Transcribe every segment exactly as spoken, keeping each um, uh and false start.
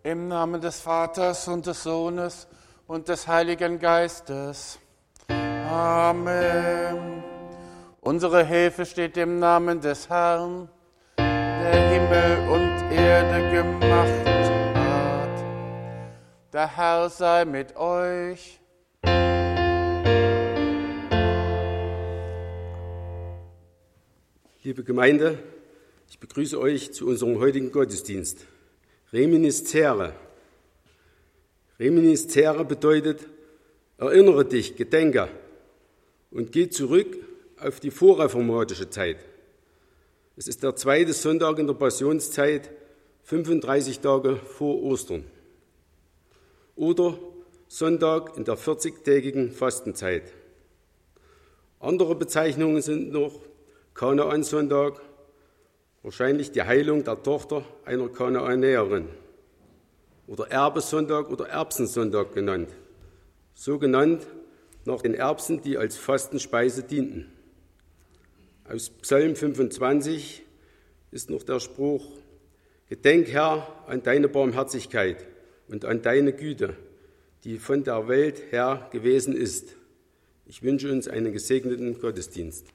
Im Namen des Vaters und des Sohnes und des Heiligen Geistes. Amen. Unsere Hilfe steht im Namen des Herrn, der Himmel und Erde gemacht hat. Der Herr sei mit euch. Liebe Gemeinde, ich begrüße euch zu unserem heutigen Gottesdienst. Reminiscere. Reminiscere bedeutet, erinnere dich, gedenke und geh zurück auf die vorreformatische Zeit. Es ist der zweite Sonntag in der Passionszeit, fünfunddreißig Tage vor Ostern. Oder Sonntag in der vierzigtägigen Fastenzeit. Andere Bezeichnungen sind noch Kanaan-Sonntag, wahrscheinlich die Heilung der Tochter einer Kanaanäerin oder Erbesonntag oder Erbsensonntag genannt, so genannt nach den Erbsen, die als Fastenspeise dienten. Aus Psalm fünfundzwanzig ist noch der Spruch: Gedenk, Herr, an deine Barmherzigkeit und an deine Güte, die von der Welt her gewesen ist. Ich wünsche uns einen gesegneten Gottesdienst.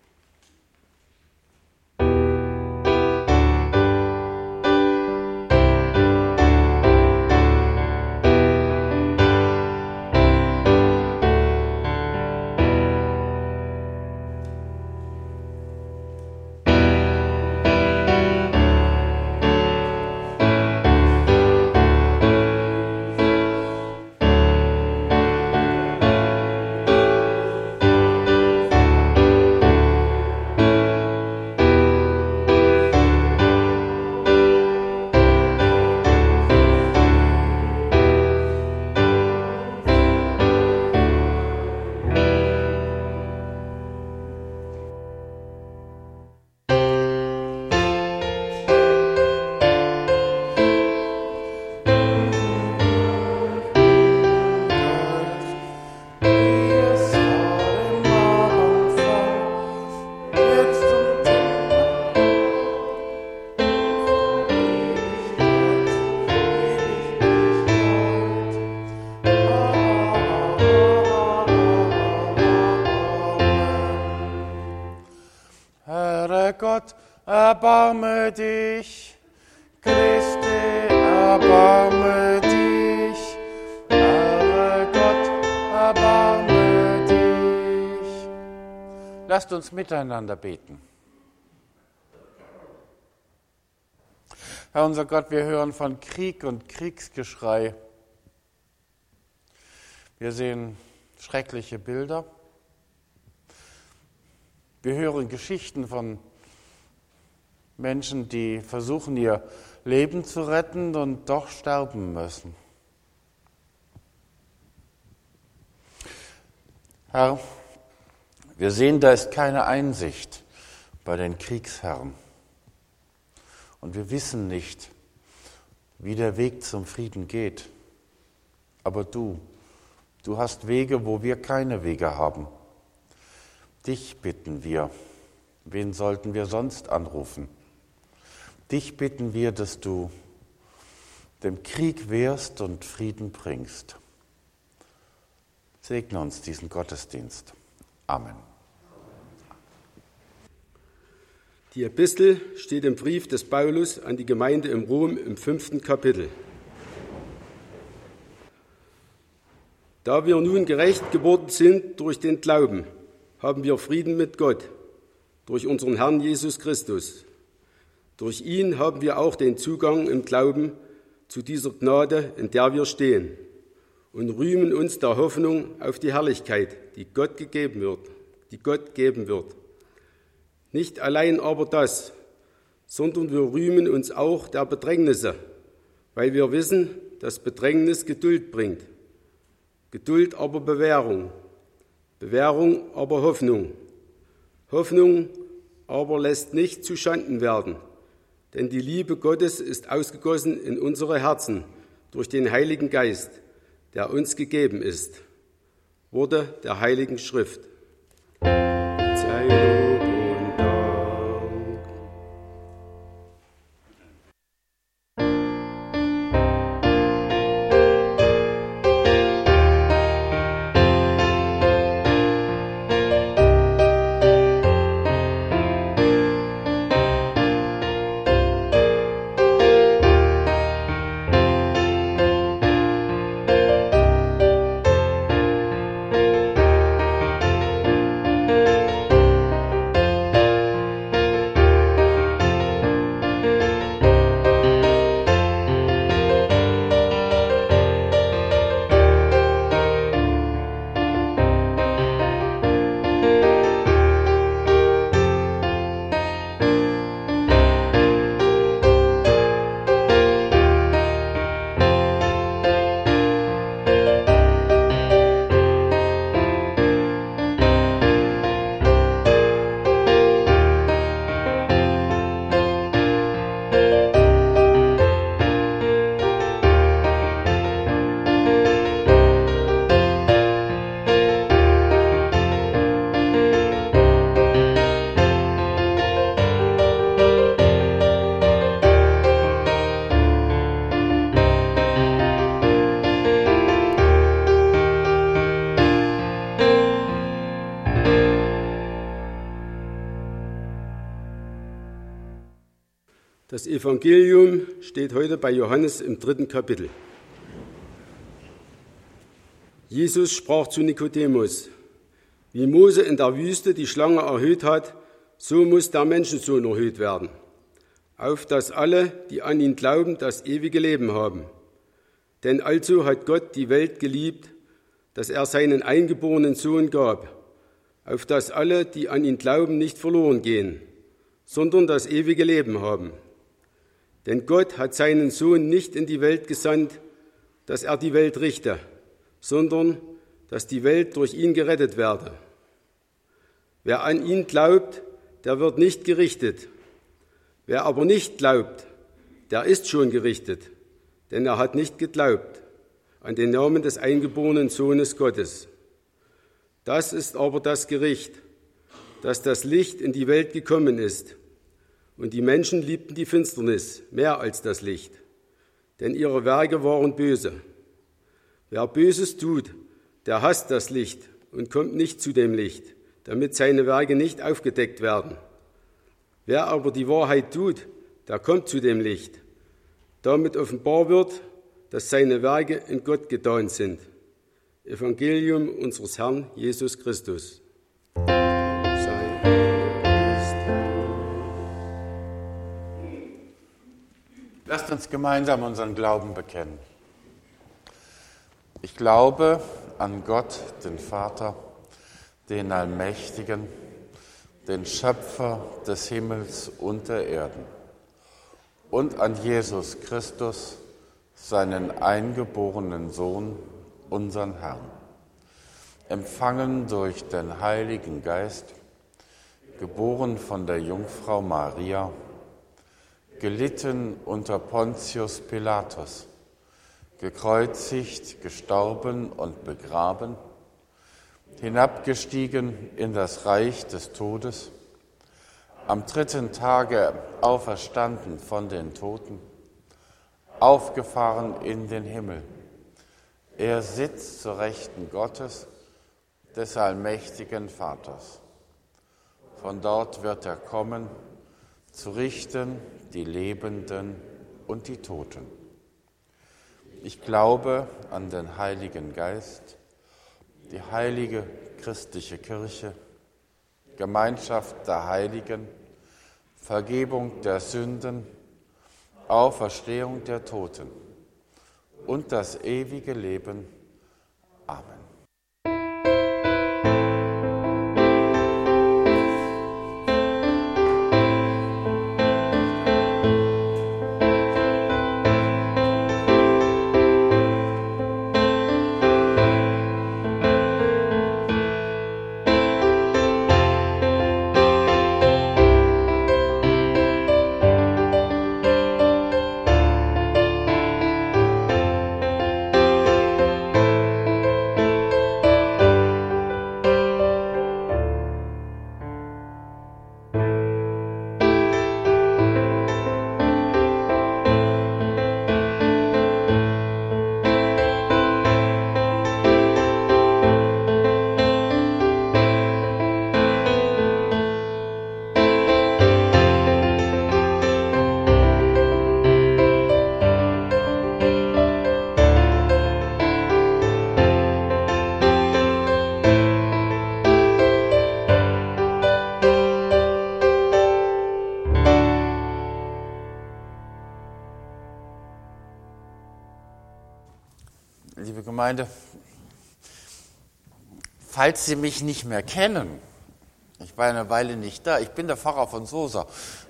Erbarme dich, Christi, erbarme dich, Herr Gott, erbarme dich. Lasst uns miteinander beten. Herr unser Gott, wir hören von Krieg und Kriegsgeschrei. Wir sehen schreckliche Bilder. Wir hören Geschichten von Menschen, die versuchen, ihr Leben zu retten und doch sterben müssen. Herr, wir sehen, da ist keine Einsicht bei den Kriegsherren. Und wir wissen nicht, wie der Weg zum Frieden geht. Aber du, du hast Wege, wo wir keine Wege haben. Dich bitten wir. Wen sollten wir sonst anrufen? Dich bitten wir, dass du dem Krieg wehrst und Frieden bringst. Segne uns diesen Gottesdienst. Amen. Die Epistel steht im Brief des Paulus an die Gemeinde in Rom im fünften Kapitel. Da wir nun gerecht geworden sind durch den Glauben, haben wir Frieden mit Gott, durch unseren Herrn Jesus Christus. Durch ihn haben wir auch den Zugang im Glauben zu dieser Gnade, in der wir stehen, und rühmen uns der Hoffnung auf die Herrlichkeit, die Gott gegeben wird, die Gott geben wird. Nicht allein aber das, sondern wir rühmen uns auch der Bedrängnisse, weil wir wissen, dass Bedrängnis Geduld bringt. Geduld aber Bewährung, Bewährung aber Hoffnung. Hoffnung aber lässt nicht zu Schanden werden, denn die Liebe Gottes ist ausgegossen in unsere Herzen durch den Heiligen Geist, der uns gegeben ist. Worte der Heiligen Schrift. Sei Lob und Dank. Das Evangelium steht heute bei Johannes im dritten Kapitel. Jesus sprach zu Nikodemus: Wie Mose in der Wüste die Schlange erhöht hat, so muss der Menschensohn erhöht werden, auf dass alle, die an ihn glauben, das ewige Leben haben. Denn also hat Gott die Welt geliebt, dass er seinen eingeborenen Sohn gab, auf dass alle, die an ihn glauben, nicht verloren gehen, sondern das ewige Leben haben. Denn Gott hat seinen Sohn nicht in die Welt gesandt, dass er die Welt richte, sondern dass die Welt durch ihn gerettet werde. Wer an ihn glaubt, der wird nicht gerichtet. Wer aber nicht glaubt, der ist schon gerichtet, denn er hat nicht geglaubt an den Namen des eingeborenen Sohnes Gottes. Das ist aber das Gericht, dass das Licht in die Welt gekommen ist. Und die Menschen liebten die Finsternis mehr als das Licht, denn ihre Werke waren böse. Wer Böses tut, der hasst das Licht und kommt nicht zu dem Licht, damit seine Werke nicht aufgedeckt werden. Wer aber die Wahrheit tut, der kommt zu dem Licht. Damit offenbar wird, dass seine Werke in Gott getan sind. Evangelium unseres Herrn Jesus Christus. Lasst uns gemeinsam unseren Glauben bekennen. Ich glaube an Gott, den Vater, den Allmächtigen, den Schöpfer des Himmels und der Erden, und an Jesus Christus, seinen eingeborenen Sohn, unseren Herrn, empfangen durch den Heiligen Geist, geboren von der Jungfrau Maria, gelitten unter Pontius Pilatus, gekreuzigt, gestorben und begraben, hinabgestiegen in das Reich des Todes, am dritten Tage auferstanden von den Toten, aufgefahren in den Himmel. Er sitzt zur Rechten Gottes, des allmächtigen Vaters. Von dort wird er kommen, zu richten die Lebenden und die Toten. Ich glaube an den Heiligen Geist, die heilige christliche Kirche, Gemeinschaft der Heiligen, Vergebung der Sünden, Auferstehung der Toten und das ewige Leben. Amen. Liebe Gemeinde, falls Sie mich nicht mehr kennen, ich war eine Weile nicht da, ich bin der Pfarrer von Sosa.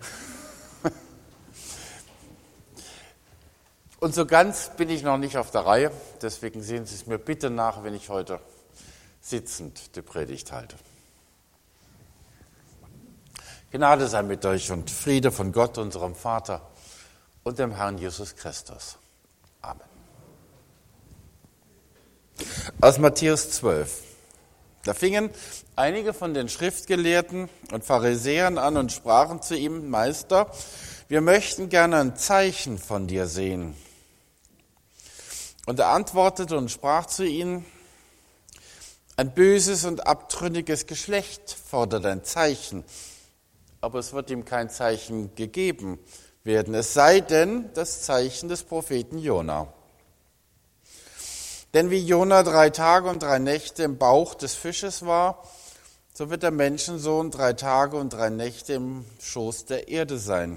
Und so ganz bin ich noch nicht auf der Reihe, deswegen sehen Sie es mir bitte nach, wenn ich heute sitzend die Predigt halte. Gnade sei mit euch und Friede von Gott, unserem Vater und dem Herrn Jesus Christus. Amen. Aus Matthäus zwölf. Da fingen einige von den Schriftgelehrten und Pharisäern an und sprachen zu ihm: Meister, wir möchten gerne ein Zeichen von dir sehen. Und er antwortete und sprach zu ihnen: Ein böses und abtrünniges Geschlecht fordert ein Zeichen, aber es wird ihm kein Zeichen gegeben, werden, es sei denn das Zeichen des Propheten Jona. Denn wie Jona drei Tage und drei Nächte im Bauch des Fisches war, so wird der Menschensohn drei Tage und drei Nächte im Schoß der Erde sein.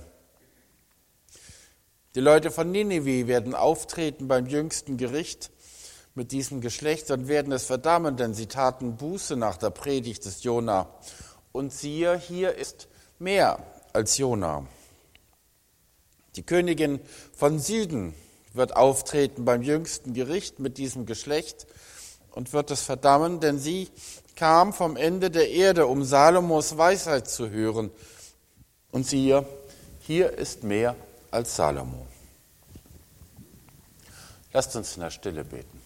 Die Leute von Ninive werden auftreten beim jüngsten Gericht mit diesem Geschlecht und werden es verdammen, denn sie taten Buße nach der Predigt des Jona. Und siehe, hier ist mehr als Jona. Die Königin von Süden wird auftreten beim jüngsten Gericht mit diesem Geschlecht und wird es verdammen, denn sie kam vom Ende der Erde, um Salomos Weisheit zu hören. Und siehe, hier ist mehr als Salomo. Lasst uns in der Stille beten.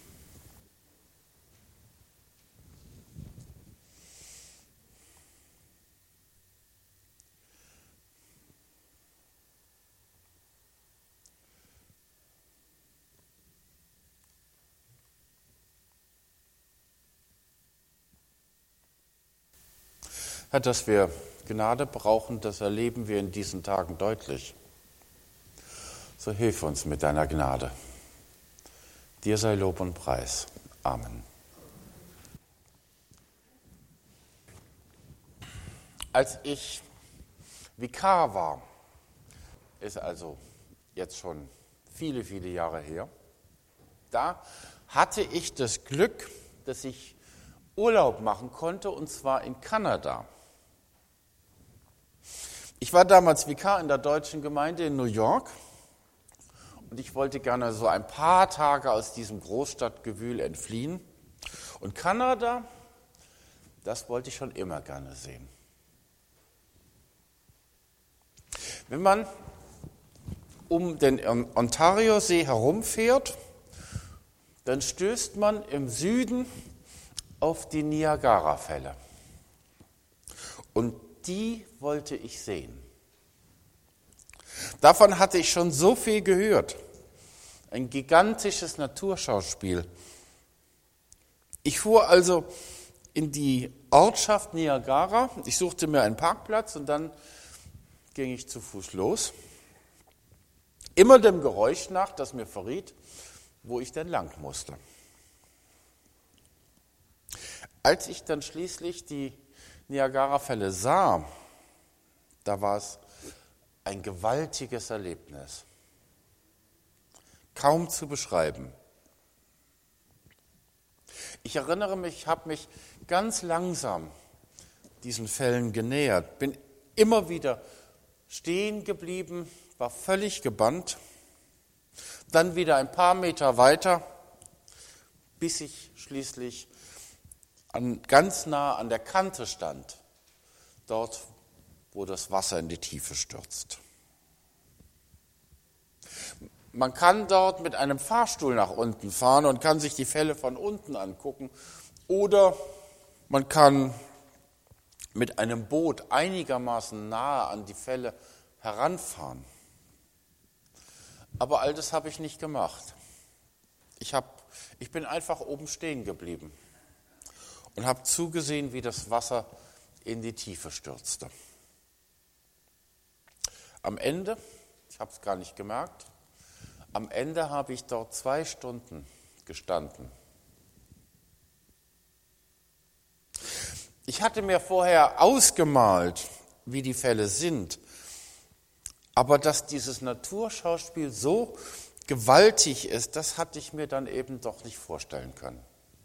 Herr, dass wir Gnade brauchen, das erleben wir in diesen Tagen deutlich. So hilf uns mit deiner Gnade. Dir sei Lob und Preis. Amen. Als ich Vikar war, ist also jetzt schon viele, viele Jahre her, da hatte ich das Glück, dass ich Urlaub machen konnte, und zwar in Kanada. Ich war damals Vikar in der deutschen Gemeinde in New York und ich wollte gerne so ein paar Tage aus diesem Großstadtgewühl entfliehen. Und Kanada, das wollte ich schon immer gerne sehen. Wenn man um den Ontario-See herumfährt, dann stößt man im Süden auf die Niagara-Fälle. Und die wollte ich sehen. Davon hatte ich schon so viel gehört. Ein gigantisches Naturschauspiel. Ich fuhr also in die Ortschaft Niagara. Ich suchte mir einen Parkplatz und dann ging ich zu Fuß los. Immer dem Geräusch nach, das mir verriet, wo ich denn lang musste. Als ich dann schließlich die Niagara-Fälle sah, da war es ein gewaltiges Erlebnis. Kaum zu beschreiben. Ich erinnere mich, ich habe mich ganz langsam diesen Fällen genähert, bin immer wieder stehen geblieben, war völlig gebannt, dann wieder ein paar Meter weiter, bis ich schließlich an, ganz nah an der Kante stand, dort, wo das Wasser in die Tiefe stürzt. Man kann dort mit einem Fahrstuhl nach unten fahren und kann sich die Fälle von unten angucken, oder man kann mit einem Boot einigermaßen nahe an die Fälle heranfahren. Aber all das habe ich nicht gemacht. Ich, hab, ich bin einfach oben stehen geblieben und habe zugesehen, wie das Wasser in die Tiefe stürzte. Am Ende, ich habe es gar nicht gemerkt, am Ende habe ich dort zwei Stunden gestanden. Ich hatte mir vorher ausgemalt, wie die Fälle sind, aber dass dieses Naturschauspiel so gewaltig ist, das hatte ich mir dann eben doch nicht vorstellen können.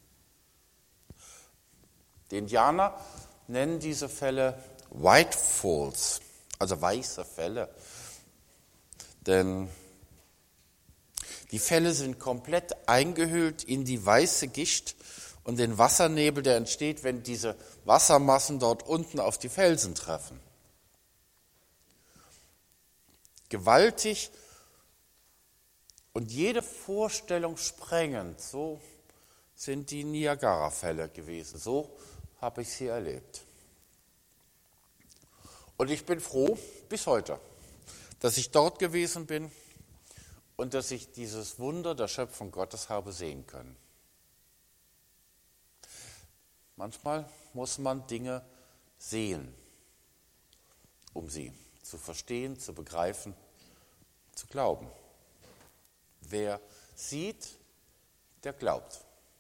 Die Indianer nennen diese Fälle White Falls, also weiße Fälle, denn die Fälle sind komplett eingehüllt in die weiße Gischt und den Wassernebel, der entsteht, wenn diese Wassermassen dort unten auf die Felsen treffen. Gewaltig und jede Vorstellung sprengend, so sind die Niagara-Fälle gewesen. So habe ich sie erlebt. Und ich bin froh bis heute, dass ich dort gewesen bin und dass ich dieses Wunder der Schöpfung Gottes habe sehen können. Manchmal muss man Dinge sehen, um sie zu verstehen, zu begreifen zu glauben. Wer sieht, der glaubt.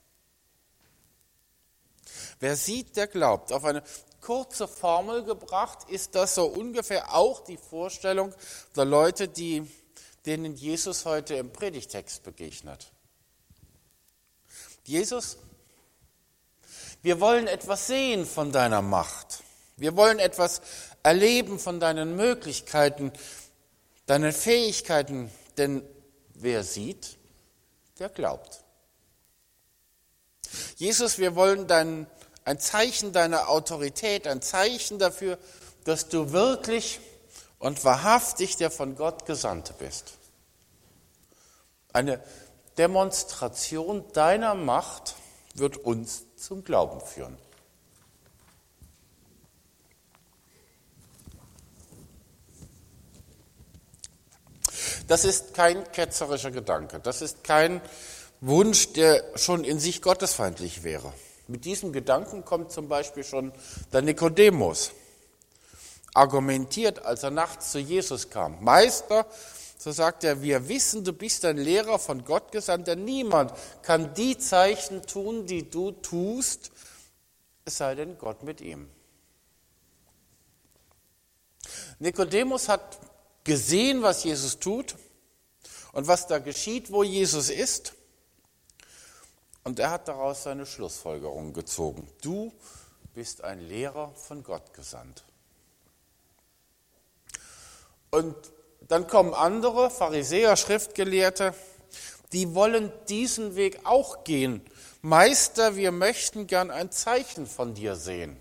Wer sieht, der glaubt. Auf eine kurze Formel gebracht ist das so ungefähr auch die Vorstellung der Leute, die, denen Jesus heute im Predigtext begegnet. Jesus, wir wollen etwas sehen von deiner Macht. Wir wollen etwas erleben von deinen Möglichkeiten, deinen Fähigkeiten, denn wer sieht, der glaubt. Jesus, wir wollen dein, ein Zeichen deiner Autorität, ein Zeichen dafür, dass du wirklich und wahrhaftig der von Gott Gesandte bist. Eine Demonstration deiner Macht wird uns zum Glauben führen. Das ist kein ketzerischer Gedanke, das ist kein Wunsch, der schon in sich gottesfeindlich wäre. Mit diesem Gedanken kommt zum Beispiel schon der Nikodemus, argumentiert, als er nachts zu Jesus kam. Meister, so sagt er, wir wissen, du bist ein Lehrer von Gott gesandt, denn niemand kann die Zeichen tun, die du tust, es sei denn Gott mit ihm. Nikodemus hat gesehen, was Jesus tut und was da geschieht, wo Jesus ist. Und er hat daraus seine Schlussfolgerung gezogen. Du bist ein Lehrer von Gott gesandt. Und dann kommen andere, Pharisäer, Schriftgelehrte, die wollen diesen Weg auch gehen. Meister, wir möchten gern ein Zeichen von dir sehen.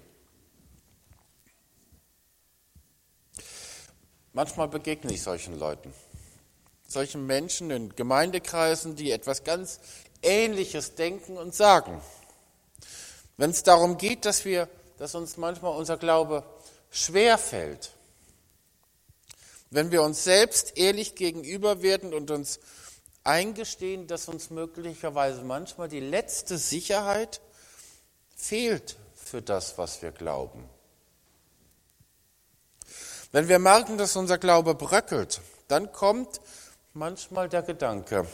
Manchmal begegne ich solchen Leuten, solchen Menschen in Gemeindekreisen, die etwas ganz Ähnliches denken und sagen. Wenn es darum geht, dass wir, dass uns manchmal unser Glaube schwerfällt, wenn wir uns selbst ehrlich gegenüber werden und uns eingestehen, dass uns möglicherweise manchmal die letzte Sicherheit fehlt für das, was wir glauben. Wenn wir merken, dass unser Glaube bröckelt, dann kommt manchmal der Gedanke,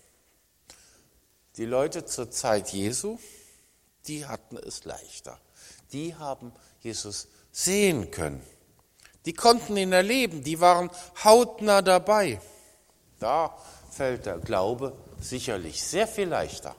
die Leute zur Zeit Jesu, die hatten es leichter. Die haben Jesus sehen können. Die konnten ihn erleben, die waren hautnah dabei. Da fällt der Glaube sicherlich sehr viel leichter.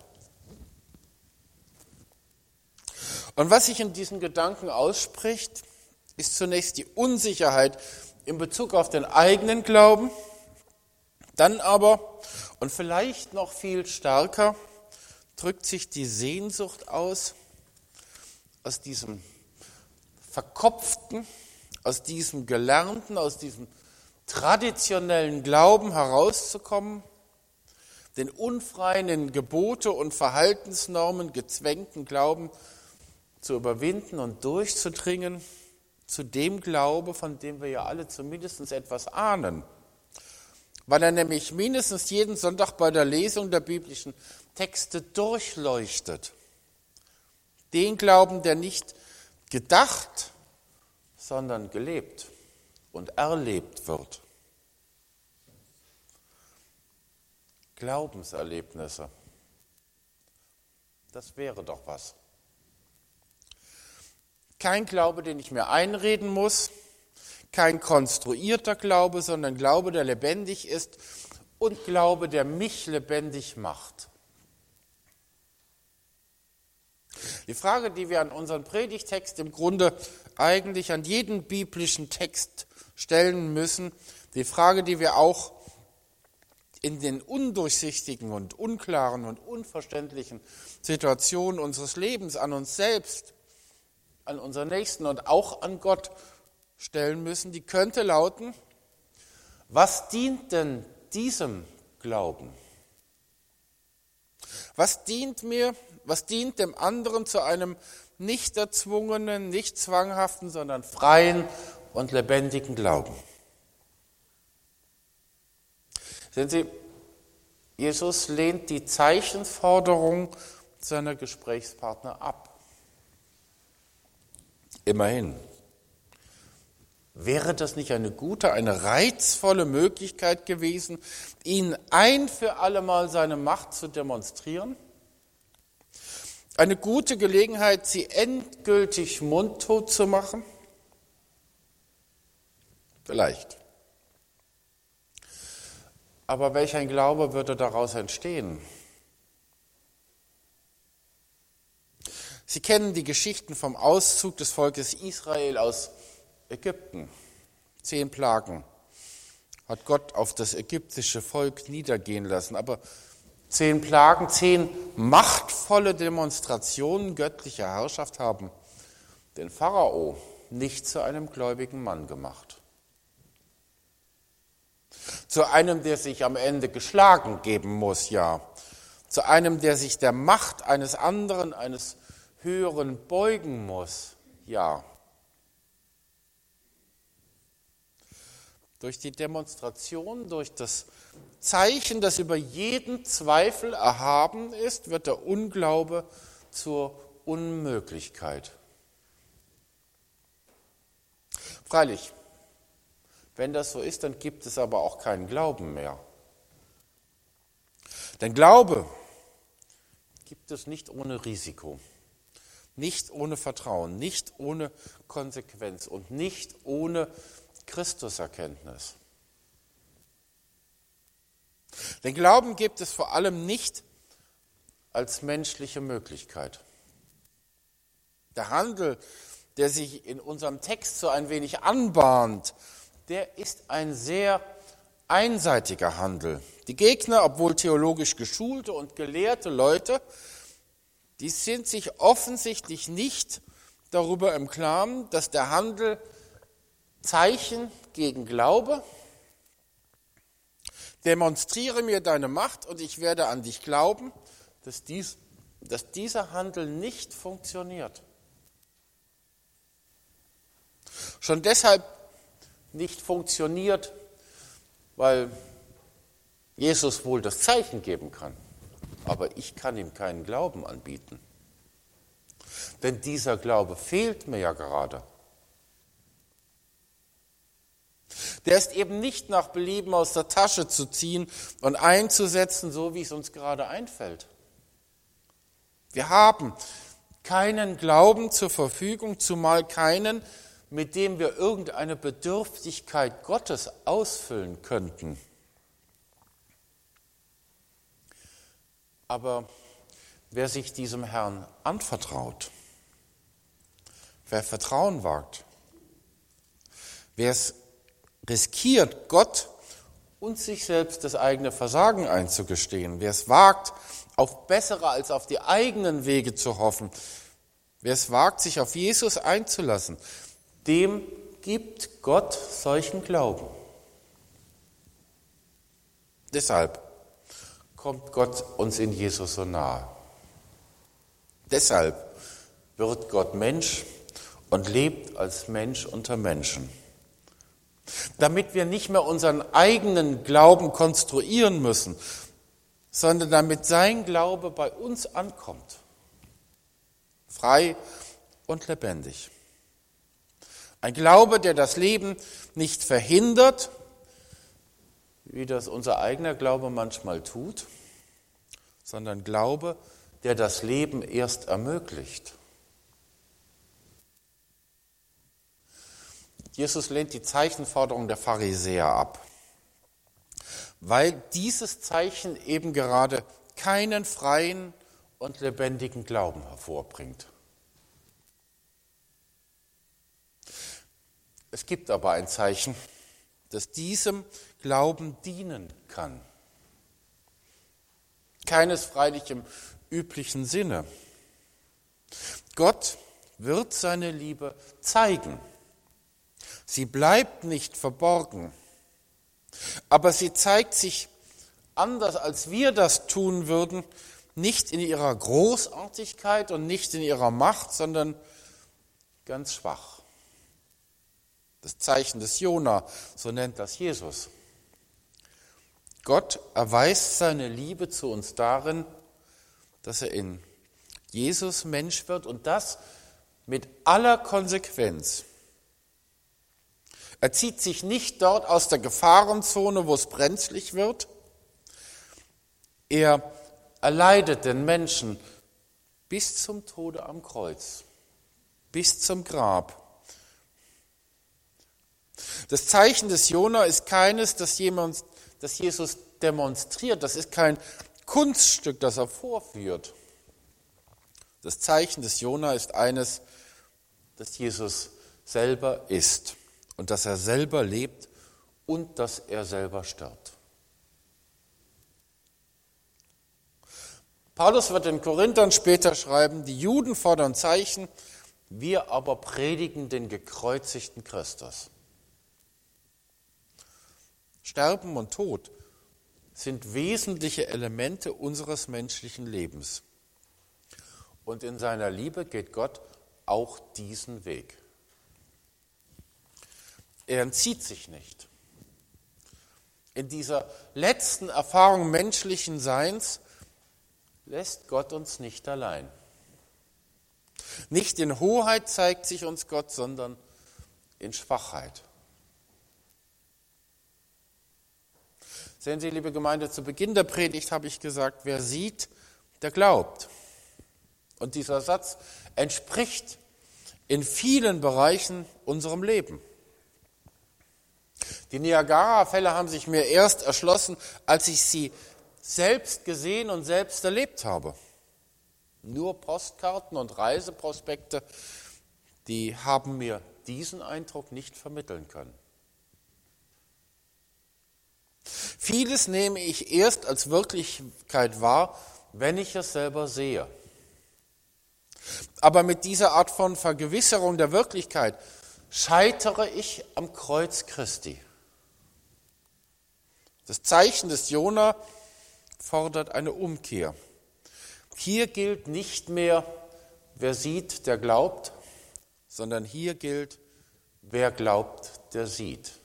Und was sich in diesen Gedanken ausspricht, ist zunächst die Unsicherheit in Bezug auf den eigenen Glauben, dann aber, und vielleicht noch viel stärker, drückt sich die Sehnsucht aus, aus diesem verkopften, aus diesem gelernten, aus diesem traditionellen Glauben herauszukommen, den unfreien, in Gebote und Verhaltensnormen gezwängten Glauben zu überwinden und durchzudringen, zu dem Glaube, von dem wir ja alle zumindest etwas ahnen, weil er nämlich mindestens jeden Sonntag bei der Lesung der biblischen Texte durchleuchtet. Den Glauben, der nicht gedacht, sondern gelebt und erlebt wird. Glaubenserlebnisse, das wäre doch was. Kein Glaube, den ich mir einreden muss, kein konstruierter Glaube, sondern Glaube, der lebendig ist und Glaube, der mich lebendig macht. Die Frage, die wir an unseren Predigtext im Grunde eigentlich an jeden biblischen Text stellen müssen, die Frage, die wir auch in den undurchsichtigen und unklaren und unverständlichen Situationen unseres Lebens an uns selbst, an unseren Nächsten und auch an Gott stellen müssen, die könnte lauten: Was dient denn diesem Glauben? Was dient mir, was dient dem anderen zu einem nicht erzwungenen, nicht zwanghaften, sondern freien und lebendigen Glauben? Sehen Sie, Jesus lehnt die Zeichenforderung seiner Gesprächspartner ab. Immerhin. Wäre das nicht eine gute, eine reizvolle Möglichkeit gewesen, ihnen ein für alle Mal seine Macht zu demonstrieren? Eine gute Gelegenheit, sie endgültig mundtot zu machen? Vielleicht. Aber welch ein Glaube würde daraus entstehen? Sie kennen die Geschichten vom Auszug des Volkes Israel aus Ägypten. Zehn Plagen hat Gott auf das ägyptische Volk niedergehen lassen. Aber zehn Plagen, zehn machtvolle Demonstrationen göttlicher Herrschaft haben den Pharao nicht zu einem gläubigen Mann gemacht. Zu einem, der sich am Ende geschlagen geben muss, ja. Zu einem, der sich der Macht eines anderen, eines Höheren beugen muss, ja. Durch die Demonstration, durch das Zeichen, das über jeden Zweifel erhaben ist, wird der Unglaube zur Unmöglichkeit. Freilich, wenn das so ist, dann gibt es aber auch keinen Glauben mehr. Denn Glaube gibt es nicht ohne Risiko, nicht ohne Vertrauen, nicht ohne Konsequenz und nicht ohne Christuserkenntnis. Den Glauben gibt es vor allem nicht als menschliche Möglichkeit. Der Handel, der sich in unserem Text so ein wenig anbahnt, der ist ein sehr einseitiger Handel. Die Gegner, obwohl theologisch geschulte und gelehrte Leute, die sind sich offensichtlich nicht darüber im Klaren, dass der Handel Zeichen gegen Glaube, demonstriere mir deine Macht und ich werde an dich glauben, dass, dies, dass dieser Handel nicht funktioniert. Schon deshalb nicht funktioniert, weil Jesus wohl das Zeichen geben kann, aber ich kann ihm keinen Glauben anbieten. Denn dieser Glaube fehlt mir ja gerade. Der ist eben nicht nach Belieben aus der Tasche zu ziehen und einzusetzen, so wie es uns gerade einfällt. Wir haben keinen Glauben zur Verfügung, zumal keinen, mit dem wir irgendeine Bedürftigkeit Gottes ausfüllen könnten. Aber wer sich diesem Herrn anvertraut, wer Vertrauen wagt, wer es riskiert, Gott und sich selbst das eigene Versagen einzugestehen, wer es wagt, auf bessere als auf die eigenen Wege zu hoffen, wer es wagt, sich auf Jesus einzulassen, dem gibt Gott solchen Glauben. Deshalb kommt Gott uns in Jesus so nahe. Deshalb wird Gott Mensch und lebt als Mensch unter Menschen. Damit wir nicht mehr unseren eigenen Glauben konstruieren müssen, sondern damit sein Glaube bei uns ankommt. Frei und lebendig. Ein Glaube, der das Leben nicht verhindert, wie das unser eigener Glaube manchmal tut, sondern Glaube, der das Leben erst ermöglicht. Jesus lehnt die Zeichenforderung der Pharisäer ab, weil dieses Zeichen eben gerade keinen freien und lebendigen Glauben hervorbringt. Es gibt aber ein Zeichen, das diesem Glauben dienen kann. Keines freilich im üblichen Sinne. Gott wird seine Liebe zeigen. Sie bleibt nicht verborgen, aber sie zeigt sich anders, als wir das tun würden, nicht in ihrer Großartigkeit und nicht in ihrer Macht, sondern ganz schwach. Das Zeichen des Jona, so nennt das Jesus. Gott erweist seine Liebe zu uns darin, dass er in Jesus Mensch wird und das mit aller Konsequenz. Er zieht sich nicht dort aus der Gefahrenzone, wo es brenzlig wird. Er erleidet den Menschen bis zum Tode am Kreuz, bis zum Grab. Das Zeichen des Jona ist keines, das, jemand, das Jesus demonstriert. Das ist kein Kunststück, das er vorführt. Das Zeichen des Jona ist eines, das Jesus selber ist und dass er selber lebt und dass er selber stirbt. Paulus wird den Korinthern später schreiben, die Juden fordern Zeichen, wir aber predigen den gekreuzigten Christus. Sterben und Tod sind wesentliche Elemente unseres menschlichen Lebens. Und in seiner Liebe geht Gott auch diesen Weg. Er entzieht sich nicht. In dieser letzten Erfahrung menschlichen Seins lässt Gott uns nicht allein. Nicht in Hoheit zeigt sich uns Gott, sondern in Schwachheit. Sehen Sie, liebe Gemeinde, zu Beginn der Predigt habe ich gesagt, wer sieht, der glaubt. Und dieser Satz entspricht in vielen Bereichen unserem Leben. Die Niagara-Fälle haben sich mir erst erschlossen, als ich sie selbst gesehen und selbst erlebt habe. Nur Postkarten und Reiseprospekte, die haben mir diesen Eindruck nicht vermitteln können. Vieles nehme ich erst als Wirklichkeit wahr, wenn ich es selber sehe. Aber mit dieser Art von Vergewisserung der Wirklichkeit scheitere ich am Kreuz Christi. Das Zeichen des Jona fordert eine Umkehr. Hier gilt nicht mehr, wer sieht, der glaubt, sondern hier gilt, wer glaubt, der sieht.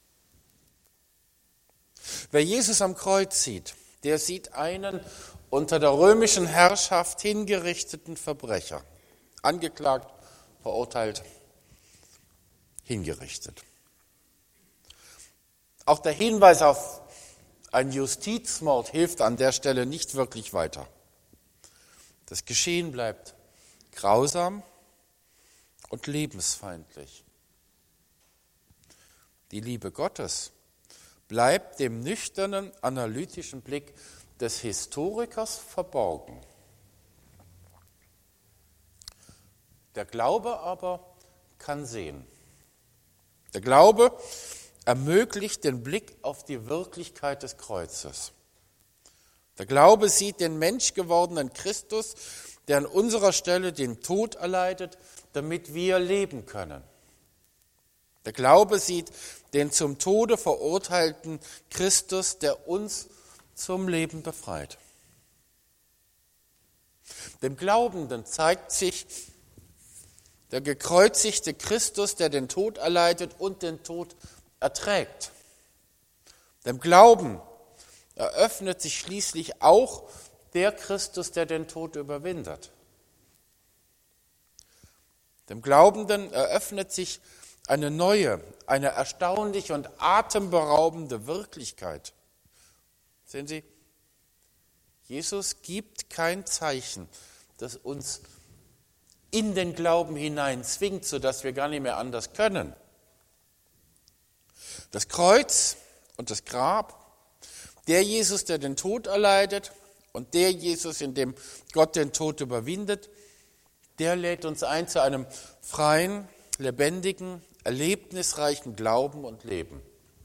Wer Jesus am Kreuz sieht, der sieht einen unter der römischen Herrschaft hingerichteten Verbrecher, angeklagt, verurteilt, hingerichtet. Auch der Hinweis auf einen Justizmord hilft an der Stelle nicht wirklich weiter. Das Geschehen bleibt grausam und lebensfeindlich. Die Liebe Gottes bleibt dem nüchternen, analytischen Blick des Historikers verborgen. Der Glaube aber kann sehen. Der Glaube ermöglicht den Blick auf die Wirklichkeit des Kreuzes. Der Glaube sieht den menschgewordenen Christus, der an unserer Stelle den Tod erleidet, damit wir leben können. Der Glaube sieht den zum Tode verurteilten Christus, der uns zum Leben befreit. Dem Glaubenden zeigt sich der gekreuzigte Christus, der den Tod erleidet und den Tod erträgt. Dem Glauben eröffnet sich schließlich auch der Christus, der den Tod überwindet. Dem Glaubenden eröffnet sich eine neue, eine erstaunliche und atemberaubende Wirklichkeit. Sehen Sie, Jesus gibt kein Zeichen, das uns in den Glauben hinein zwingt, sodass wir gar nicht mehr anders können. Das Kreuz und das Grab, der Jesus, der den Tod erleidet und der Jesus, in dem Gott den Tod überwindet, der lädt uns ein zu einem freien, lebendigen, erlebnisreichen Glauben und Leben.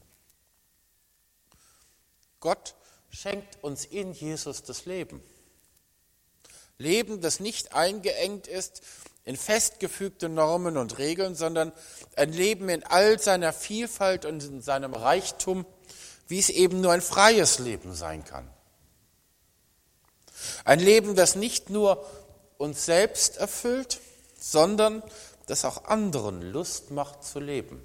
Gott schenkt uns in Jesus das Leben. Leben, das nicht eingeengt ist in festgefügte Normen und Regeln, sondern ein Leben in all seiner Vielfalt und in seinem Reichtum, wie es eben nur ein freies Leben sein kann. Ein Leben, das nicht nur uns selbst erfüllt, sondern das auch anderen Lust macht zu leben.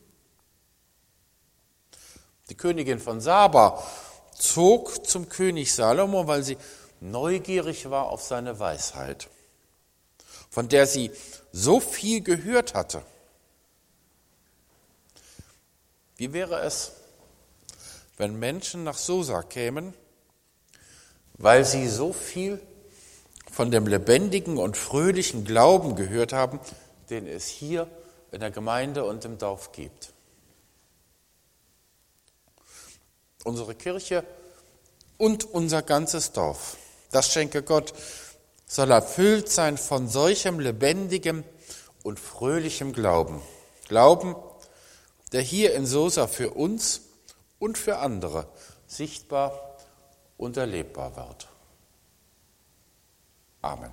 Die Königin von Saba zog zum König Salomo, weil sie neugierig war auf seine Weisheit, von der sie so viel gehört hatte. Wie wäre es, wenn Menschen nach Sosa kämen, weil sie so viel von dem lebendigen und fröhlichen Glauben gehört haben, den es hier in der Gemeinde und im Dorf gibt? Unsere Kirche und unser ganzes Dorf, das schenke Gott, soll erfüllt sein von solchem lebendigem und fröhlichem Glauben. Glauben, der hier in Sosa für uns und für andere sichtbar und erlebbar wird. Amen.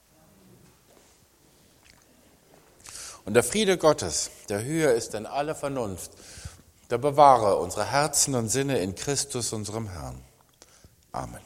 Und der Friede Gottes, der höher ist denn alle Vernunft, der bewahre unsere Herzen und Sinne in Christus, unserem Herrn. Amen.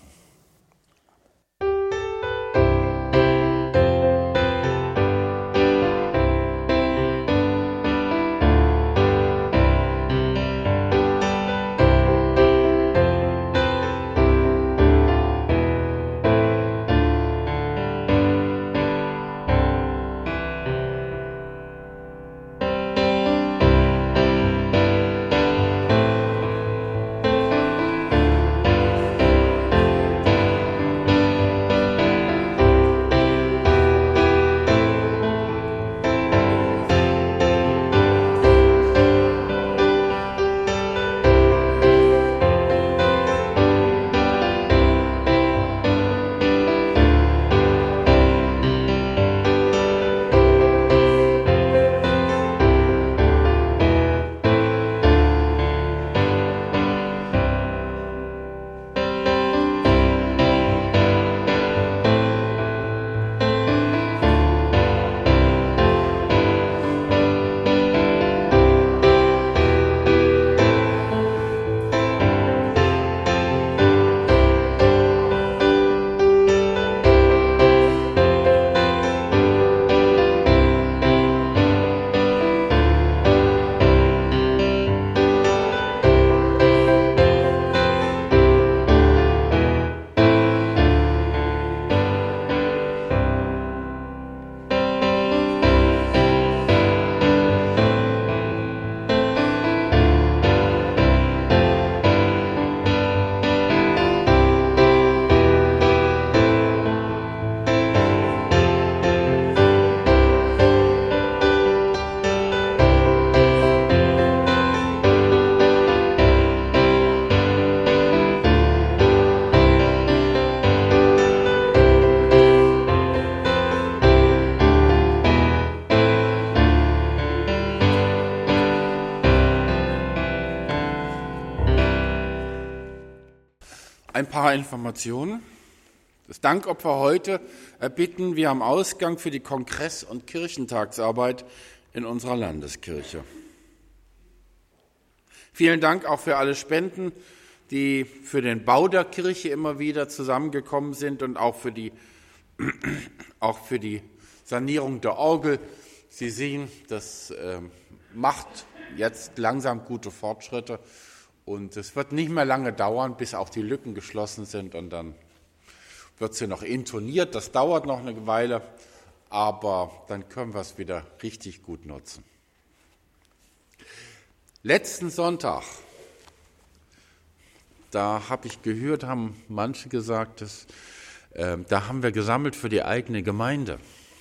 Ein paar Informationen. Das Dankopfer heute erbitten wir am Ausgang für die Kongress- und Kirchentagsarbeit in unserer Landeskirche. Vielen Dank auch für alle Spenden, die für den Bau der Kirche immer wieder zusammengekommen sind und auch für die, auch für die Sanierung der Orgel. Sie sehen, das äh, macht jetzt langsam gute Fortschritte. Und es wird nicht mehr lange dauern, bis auch die Lücken geschlossen sind und dann wird sie noch intoniert. Das dauert noch eine Weile, aber dann können wir es wieder richtig gut nutzen. Letzten Sonntag, da habe ich gehört, haben manche gesagt, dass, äh, da haben wir gesammelt für die eigene Gemeinde.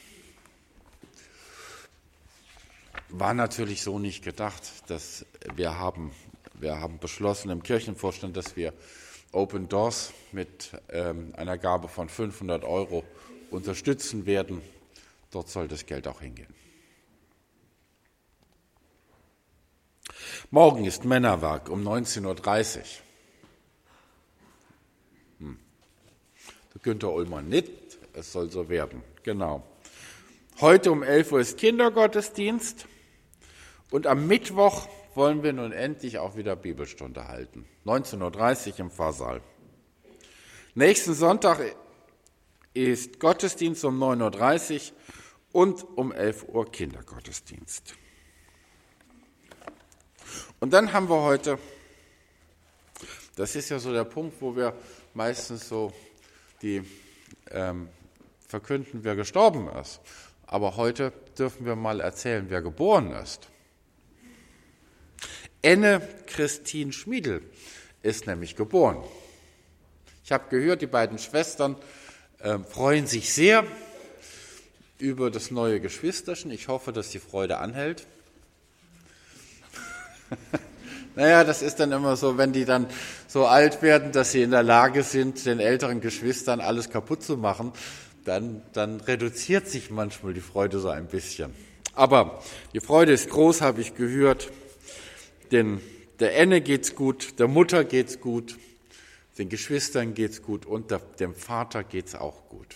War natürlich so nicht gedacht, dass wir haben Wir haben beschlossen im Kirchenvorstand, dass wir Open Doors mit ähm, einer Gabe von fünfhundert Euro unterstützen werden. Dort soll das Geld auch hingehen. Morgen ist Männerwerk um neunzehn Uhr dreißig. Hm. Der Günther Ullmann nicht, es soll so werden. Genau. Heute um elf Uhr ist Kindergottesdienst und am Mittwoch wollen wir nun endlich auch wieder Bibelstunde halten. neunzehn Uhr dreißig im Pfarrsaal. Nächsten Sonntag ist Gottesdienst um neun Uhr dreißig und um elf Uhr Kindergottesdienst. Und dann haben wir heute, das ist ja so der Punkt, wo wir meistens so die ähm, verkünden, wer gestorben ist. Aber heute dürfen wir mal erzählen, wer geboren ist. Enne Christine Schmiedl ist nämlich geboren. Ich habe gehört, die beiden Schwestern äh, freuen sich sehr über das neue Geschwisterchen. Ich hoffe, dass die Freude anhält. Naja, das ist dann immer so, wenn die dann so alt werden, dass sie in der Lage sind, den älteren Geschwistern alles kaputt zu machen, dann, dann reduziert sich manchmal die Freude so ein bisschen. Aber die Freude ist groß, habe ich gehört. Denn der Enne geht's gut, der Mutter geht's gut, den Geschwistern geht's gut und der, dem Vater geht's auch gut.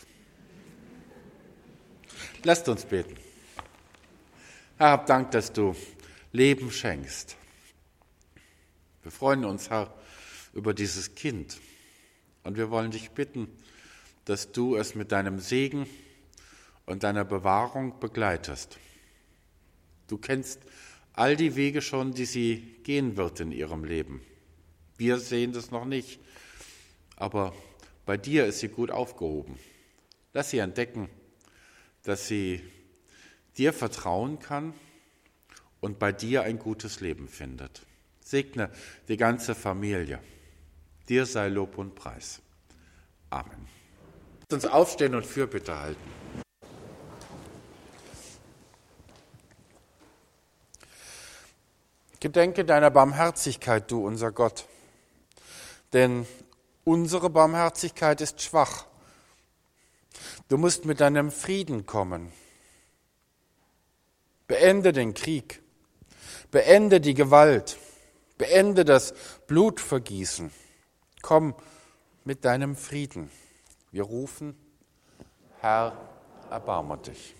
Lasst uns beten. Herr, hab Dank, dass du Leben schenkst. Wir freuen uns, Herr, über dieses Kind. Und wir wollen dich bitten, dass du es mit deinem Segen und deiner Bewahrung begleitest. Du kennst all die Wege schon, die sie gehen wird in ihrem Leben. Wir sehen das noch nicht, aber bei dir ist sie gut aufgehoben. Lass sie entdecken, dass sie dir vertrauen kann und bei dir ein gutes Leben findet. Segne die ganze Familie. Dir sei Lob und Preis. Amen. Lasst uns aufstehen und Fürbitte halten. Gedenke deiner Barmherzigkeit, du unser Gott, denn unsere Barmherzigkeit ist schwach. Du musst mit deinem Frieden kommen. Beende den Krieg, beende die Gewalt, beende das Blutvergießen. Komm mit deinem Frieden. Wir rufen, Herr, erbarme dich.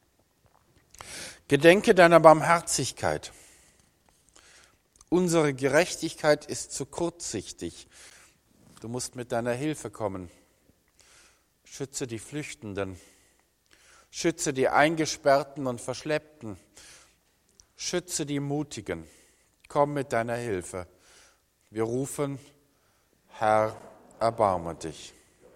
Gedenke deiner Barmherzigkeit. Unsere Gerechtigkeit ist zu kurzsichtig. Du musst mit deiner Hilfe kommen. Schütze die Flüchtenden. Schütze die Eingesperrten und Verschleppten. Schütze die Mutigen. Komm mit deiner Hilfe. Wir rufen, Herr, erbarme dich.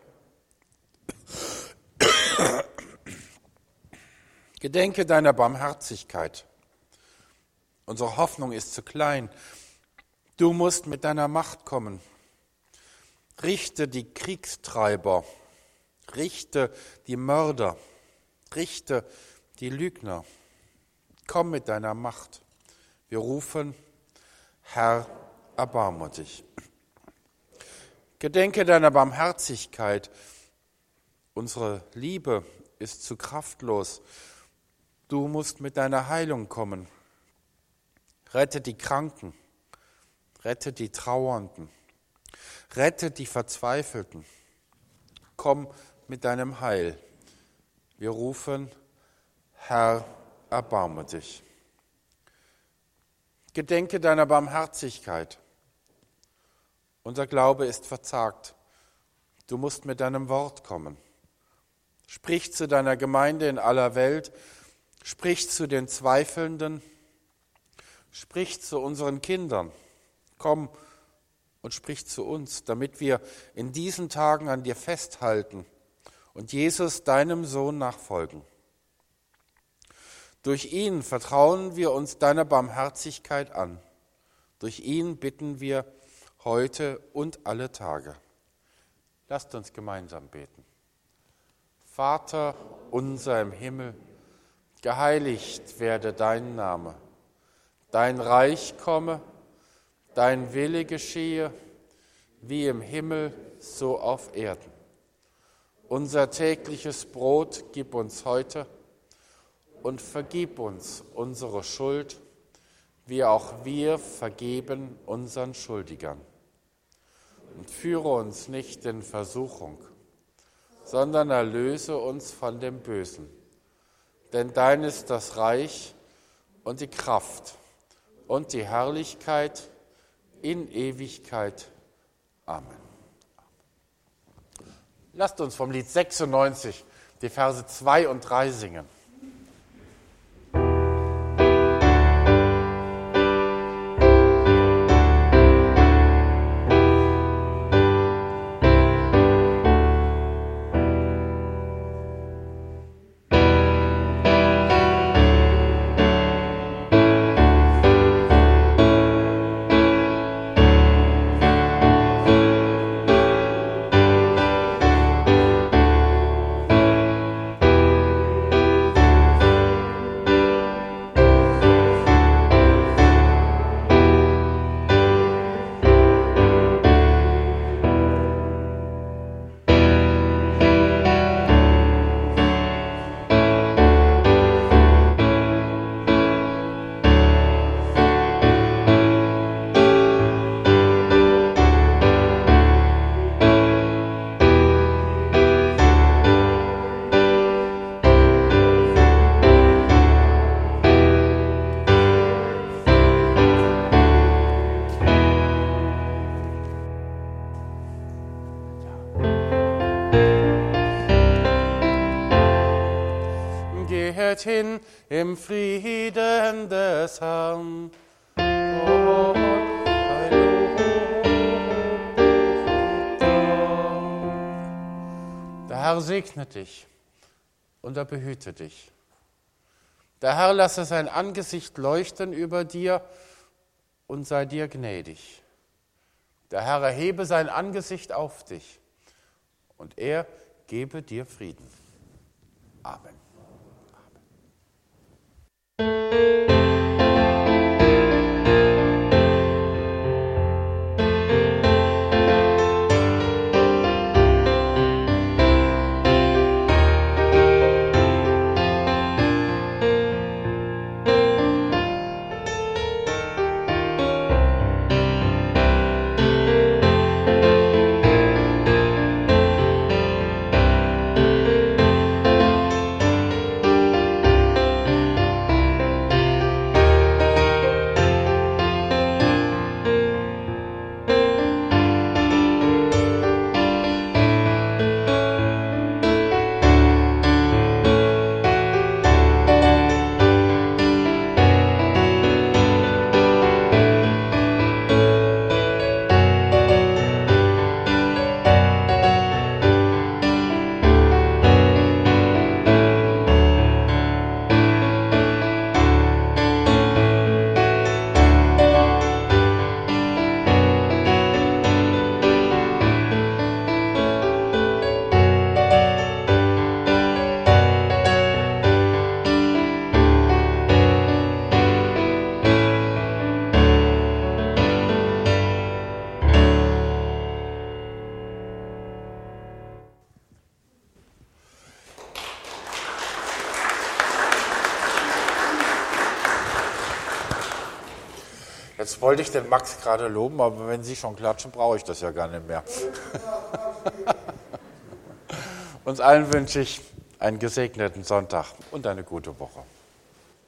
Gedenke deiner Barmherzigkeit. Unsere Hoffnung ist zu klein. Du musst mit deiner Macht kommen. Richte die Kriegstreiber. Richte die Mörder. Richte die Lügner. Komm mit deiner Macht. Wir rufen, Herr, erbarme dich. Gedenke deiner Barmherzigkeit. Unsere Liebe ist zu kraftlos. Du musst mit deiner Heilung kommen. Rette die Kranken. Rette die Trauernden. Rette die Verzweifelten. Komm mit deinem Heil. Wir rufen, Herr, erbarme dich. Gedenke deiner Barmherzigkeit. Unser Glaube ist verzagt. Du musst mit deinem Wort kommen. Sprich zu deiner Gemeinde in aller Welt. Sprich zu den Zweifelnden. Sprich zu unseren Kindern. Komm und sprich zu uns, damit wir in diesen Tagen an dir festhalten und Jesus, deinem Sohn, nachfolgen. Durch ihn vertrauen wir uns deiner Barmherzigkeit an. Durch ihn bitten wir heute und alle Tage. Lasst uns gemeinsam beten. Vater unser im Himmel, geheiligt werde dein Name. Dein Reich komme, dein Wille geschehe, wie im Himmel, so auf Erden. Unser tägliches Brot gib uns heute und vergib uns unsere Schuld, wie auch wir vergeben unseren Schuldigern. Und führe uns nicht in Versuchung, sondern erlöse uns von dem Bösen. Denn dein ist das Reich und die Kraft und die Herrlichkeit in Ewigkeit. Amen. Lasst uns vom Lied sechsundneunzig die Verse zwei und drei singen. Geht hin im Frieden des Herrn. Gott, ein Lob und Dank. Der Herr segne dich und er behüte dich. Der Herr lasse sein Angesicht leuchten über dir und sei dir gnädig. Der Herr erhebe sein Angesicht auf dich und er gebe dir Frieden. Amen. Jetzt wollte ich den Max gerade loben, aber wenn Sie schon klatschen, brauche ich das ja gar nicht mehr. Uns allen wünsche ich einen gesegneten Sonntag und eine gute Woche.